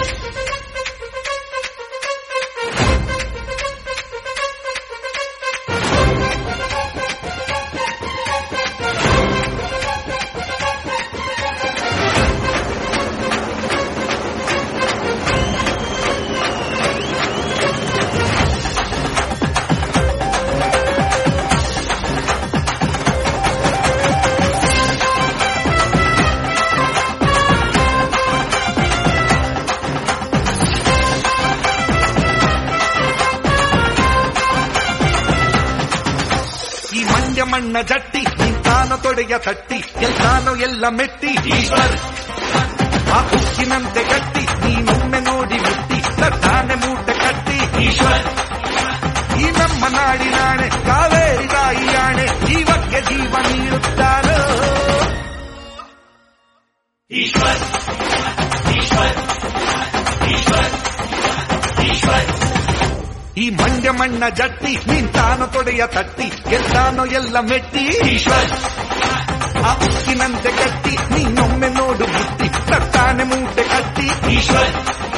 ಮಣ್ಣ ಜಟ್ಟಿ ನಿಂತಾನೋ ತೊಡೆಯ ತಟ್ಟಿ ಎಲ್ಲಾನೋ ಎಲ್ಲ ಮೆಟ್ಟಿ ಈಶ್ವರ್ ಆ ಉಕ್ಕಿನಂತೆ ಗಟ್ಟಿ ನೀನೊಮ್ಮೆ ನೋಡಿ ಮುಟ್ಟಿ ತಟ್ಟಾನೆ ಮೂಟೆ ಕಟ್ಟಿ ಈಶ್ವರ್ ಈ ನಮ್ಮ ನಾಡಿನಾಣೆ ಕಾವೇರಿ ತಾಯಿ ಆಣೆ ಜೀವಕ್ಕೆ ಜೀವ ನೀಡುತ್ತಾರೋ ಈಶ್ವರ್ ಈಶ್ವರ್ ಈಶ್ವರ್ ಈಶ್ವರ್ ಈ ಮಂಡ್ಯ ಮಣ್ಣ ಜಟ್ಟಿ ನಿಂತಾನೋ ತೊಡೆಯ ತಟ್ಟಿ ಗೆದ್ದಾನೋ ಎಲ್ಲ ಮೆಟ್ಟಿ ಈಶ್ವರ್ ಆ ಉಕ್ಕಿನಂತೆ ಗಟ್ಟಿ ನೀನೊಮ್ಮೆ ನೋಡು ಮುಟ್ಟಿ ತಟ್ಟಾನೆ ಮೂಟೆ ಕಟ್ಟಿ ಈಶ್ವರ್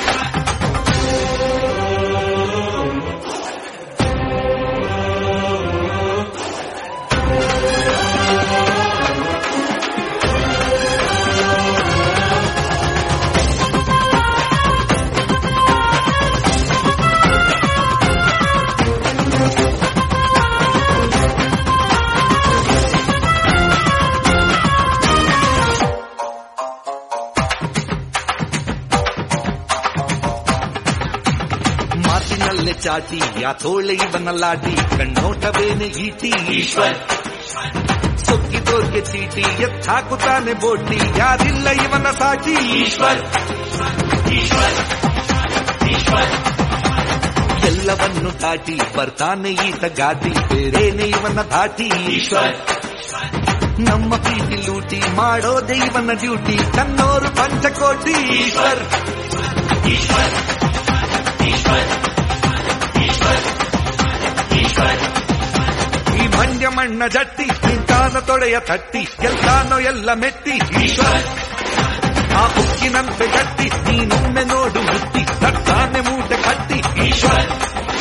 ಚಾಟಿ ಯಾ ತೋಳೆ ಇವನಲ್ಲಾಟಿ ಕಣ್ಣೋಟವೇನೆ ಈಟಿ ಈಶ್ವರ್ ಸೊಕ್ಕಿದೋರ್ಗೆ ಚೀಟಿ ಎತ್ತಾಕುತ್ತಾನೆ ಬೋಟಿ ಯಾರಿಲ್ಲ ಇವನ ಸಾಟಿ ಈಶ್ವರ್ ಈಶ್ವರ್ ಈಶ್ವರ್ ಎಲ್ಲವನ್ನು ದಾಟಿ ಬರ್ತಾನೆ ಈತ ಗಾಟಿ ಬೇರೇನೆ ಇವನ ಧಾಟಿ ಈಶ್ವರ್ ನಮ್ಮ ಪ್ರೀತಿ ಲೂಟಿ ಮಾಡೋದೇ ಇವನ ಡ್ಯೂಟಿ ತನ್ನೋರು ಪಂಚಕೋಟಿ ಈಶ್ವರ್ ಈಶ್ವರ್ ಈಶ್ವರ್ ಈ ಮಂಡ್ಯ ಮಣ್ಣ ಜಟ್ಟಿ ನಿಂತಾನೋ ತೊಡೆಯ ತಟ್ಟಿ ಗೆಲ್ತಾನೋ ಎಲ್ಲ ಮೆಟ್ಟಿ ಈಶ್ವರ್ ಆ ಉಕ್ಕಿನಂತೆ ಗಟ್ಟಿ ನೀನೊಮ್ಮೆ ನೋಡು ಮುಟ್ಟಿ ತಟ್ಟಾನೆ ಮೂಟೆ ಕಟ್ಟಿ ಈಶ್ವರ್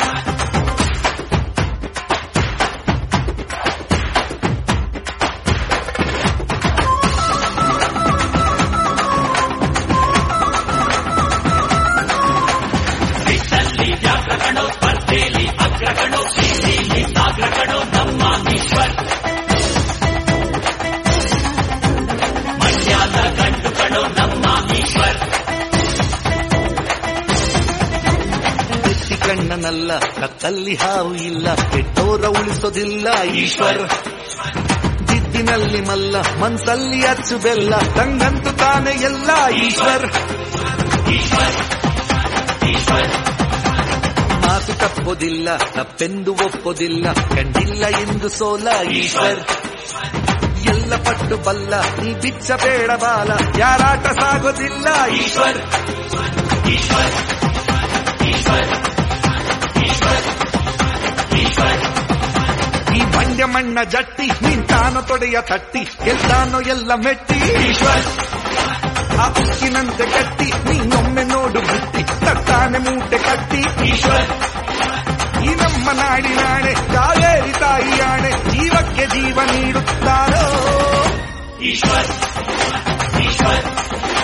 ಕಣ್ಣನಲ್ಲ ಕತ್ತಲ್ಲಿ ಹಾವು ಇಲ್ಲ ಕೆಟ್ಟೋರ ಉಳಿಸೋದಿಲ್ಲ ಈಶ್ವರ್ ಜಿದ್ದಿನಲ್ಲಿ ಮಲ್ಲ ಮನ್ಸಲ್ಲಿ ಅಚ್ಚು ಬೆಲ್ಲ ತಂಗಂತು ತಾನೆ ಎಲ್ಲ ಈಶ್ವರ್ ಈಶ್ವರ್ ಈಶ್ವರ್ ಮಾತು ತಪ್ಪೋದಿಲ್ಲ ತಪ್ಪೆಂದು ಒಪ್ಪೋದಿಲ್ಲ ಕಂಡಿಲ್ಲ ಎಂದು ಸೋಲ ಈಶ್ವರ್ ಎಲ್ಲ ಪಟ್ಟು ಬಲ್ಲ ನೀ ಬಿಚ್ಚಬೇಡ ಬಾಲ ಯಾರಾಟ ಸಾಗೋದಿಲ್ಲ ಈಶ್ವರ್ ಈಶ್ವರ್ ಈಶ್ವರ್ ಈ ಮಂಡ್ಯ ಮಣ್ಣ ಜಟ್ಟಿ ನಿಂತಾನೋ ತೊಡೆಯ ತಟ್ಟಿ ಗೆಲ್ತಾನೋ ಎಲ್ಲ ಮೆಟ್ಟಿ ಈಶ್ವರ್ ಆ ಉಕ್ಕಿನಂತೆ ಗಟ್ಟಿ ನೀನೊಮ್ಮೆ ನೋಡು ಮುಟ್ಟಿ ತಟ್ಟಾನೆ ಮೂಟೆ ಕಟ್ಟಿ ಈಶ್ವರ್ ಈ ನಮ್ಮ ನಾಡಿನಾಣೆ ಕಾವೇರಿ ತಾಯಿ ಆಣೆ ಜೀವಕ್ಕೆ ಜೀವ ನೀಡುತ್ತಾರೋ ಈಶ್ವರ್ ಈಶ್ವರ್